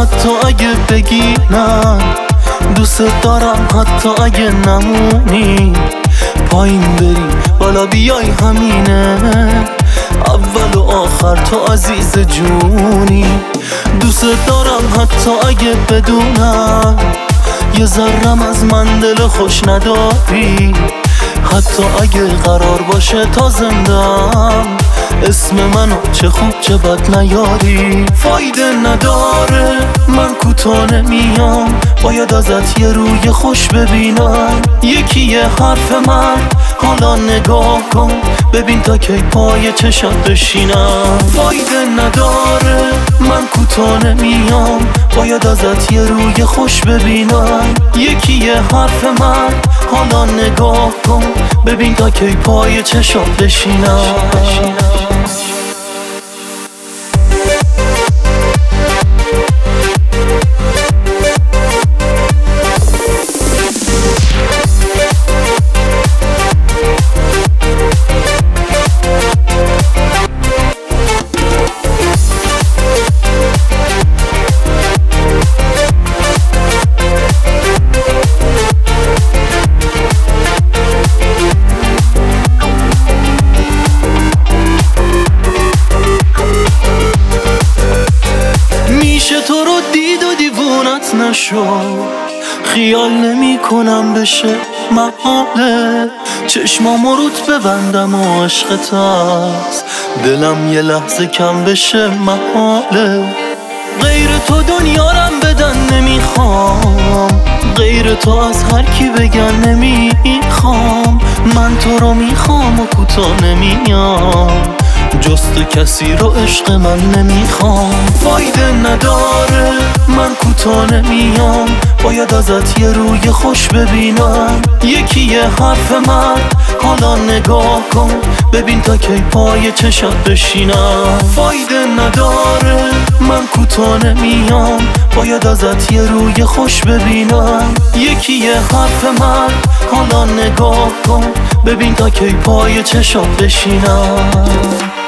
حتی اگه بگیرن، دوست دارم حتی اگه نمونی. پایین بریم بالا بیای همینه، اول و آخر تو عزیز جونی. دوست دارم حتی اگه بدونم یه ذرم از من دل خوش نداری. حتی اگه قرار باشه تا زندم اسم منو چه خوب چه بد نیاری. فایده نداره من کوتاه نمیام، باید ازت یه روی خوش ببینم. یکی یه حرف من حالا نگاه کن، ببین تا کی پای چشات بشینم. فایده نداره من کوتاه نمیام، باید ازت یه روی خوش ببینم. یکی یه حرف من حالا نگاه کن، ببین تا کی پای چشات بشینم. تو رو دید و دیوونت نشو، خیال نمی کنم بشه محاله. چشمامو روت ببندم و عشقت هست، دلم یه لحظه کم بشه محاله. غیر تو دنیارم بدن نمیخوام، غیر تو از هر کی بگن نمیخوام. من تو رو میخوام و کوتاه نمیام، جست کسی رو عشق من نمیخوام. فایده نداره من کوتاه نمیام، باید ازت یه روی خوش ببینم. یکی یه حرف من حالا نگاه کن، ببین تا کی پای چشات بشینم. فایده نداره من کوتاه نمیام، باید ازت یه روی خوش ببینم. یکی یه حرف من حالا نگاه کن، ببین تا کی پای چشات بشینم.